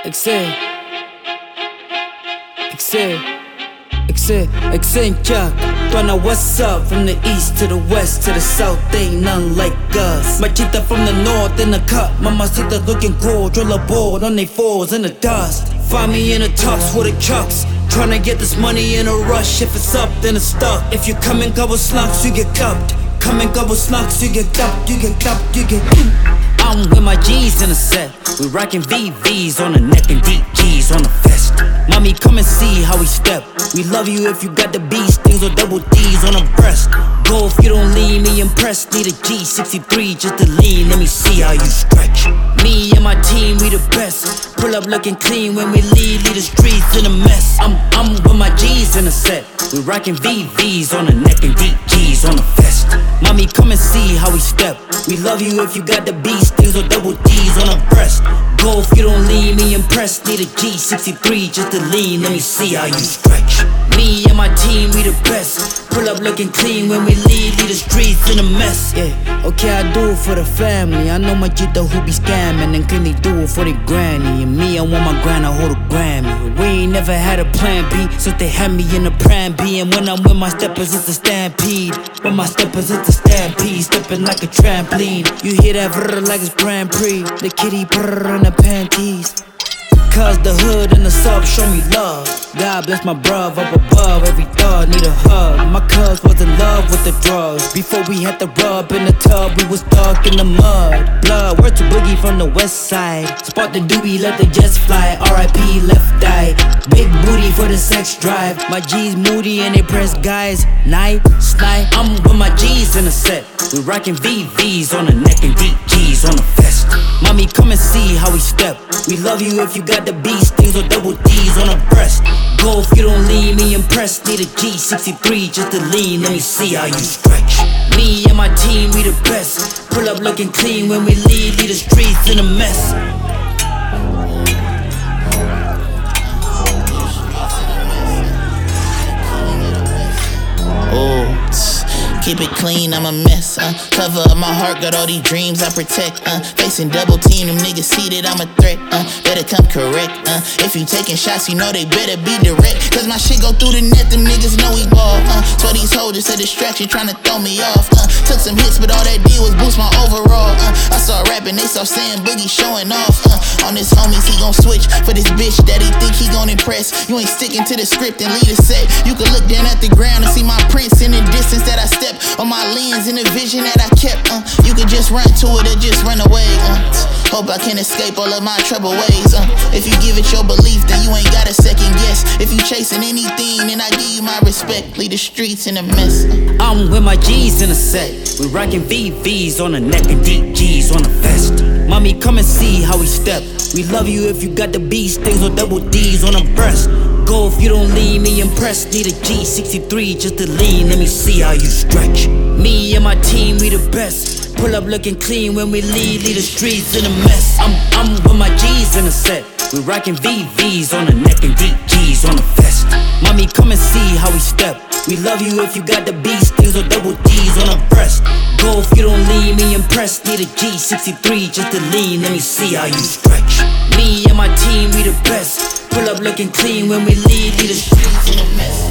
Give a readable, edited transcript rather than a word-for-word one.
Excel, Excel, Excel, Accenture. Twana, what's up? From the east to the west to the south, ain't none like us. Machita from the north in the cup, mamacita looking cold, roll a board on they fours in the dust. Find me in the tux with the chucks, tryna get this money in a rush. If it's up, then it's stuck. If you come and couple slunks, you get cupped. Come and couple slunks, you get cupped, you get cupped, you get. I'm with my G's in the set. We rockin' VVs on the neck and deep G's on the vest. Mommy, come and see how we step. We love you if you got the B stings or double D's on the breast. Go if you don't leave me impressed. Need a G63 just to lean. Let me see how you stretch. Me and my team, we the best. Pull up looking clean when we leave the streets in a mess. I'm with my G's in the set. We rockin' VVs on the neck and deep G's on the vest. Mommy, come and see how we step. We love you if you got the B stings or double D's on the breast. Go if you don't leave me impressed. Need a G63 just to lean. Let me see how you stretch. Me and my team, we the best. Pull up looking clean when we leave the streets in a mess. Yeah, okay, I do it for the family. I know my Jita who be scamming and can they do it for the granny. And me, I want my grind, I hold a Grammy. We ain't never had a plan B since they had me in the Plan B. And when I'm with my steppers, it's a stampede. With my steppers, it's a stampede. Stepping like a trampoline. You hear that vrr like it's Grand Prix. The kitty purr in the panties. Cause the hood and the sub show me love. God bless my bruv up above. Every thug need a hug. My cuz was in love with the drugs. Before we had the rub in the tub, we was stuck in the mud. Blood, word to Boogie from the west side. Spot the doobie, let the jets fly. R.I.P. left eye. Big booty for the sex drive. My G's moody and they press guys. Night, snipe. I'm with my G's in the set. We rockin' VVs on the neck and deep G's on the vest. Mommy, come and see how we step. We love you if you got the B stings or double D's on the breast. Go if you don't leave me impressed. Need a G63 just to lean. Let me see how you stretch. Me and my team, we the best. Pull up looking clean when we leave the streets in a mess. Keep it clean, I'm a mess, Cover up my heart, got all these dreams I protect, Facing double team, them niggas see that I'm a threat, Better come correct, If you taking shots, you know they better be direct. Cause my shit go through the net, them niggas know we ball, So these hoes just a distraction tryna throw me off, Took some hits, but all that did was boost my overall, I started rapping, they start saying Boogie showing off, On his homies, he gon' switch for this bitch that he think he gon' impress. You ain't sticking to the script and lead a set. You can look down at the ground and see my prints in the distance that I step. On my lens in the vision that I kept, You could just run to it or just run away, Hope I can escape all of my trouble ways, If you give it your belief, then you ain't got a second guess. If you chasing anything, then I give you my respect. Leave the streets in a mess. I'm with my G's in the set. We rockin' VVs on the neck and deep G's on the vest. Mommy, come and see how we step. We love you if you got the B stings or double D's on the breast. Go if you don't leave me impressed. Need a G63 just to lean. Let me see how you stretch. Me and my team, we the best. Pull up looking clean when we leave the streets in a mess. I'm with my G's in the set. We rockin' VVs on the neck and deep G's on the vest. Mommy, come and see how we step. We love you if you got the B stings or double D's on the breast. Go if you don't leave me impressed. Need a G63 just to lean. Let me see how you stretch. Me and my team, we the best. Pull up looking clean when we leave the streets in a mess.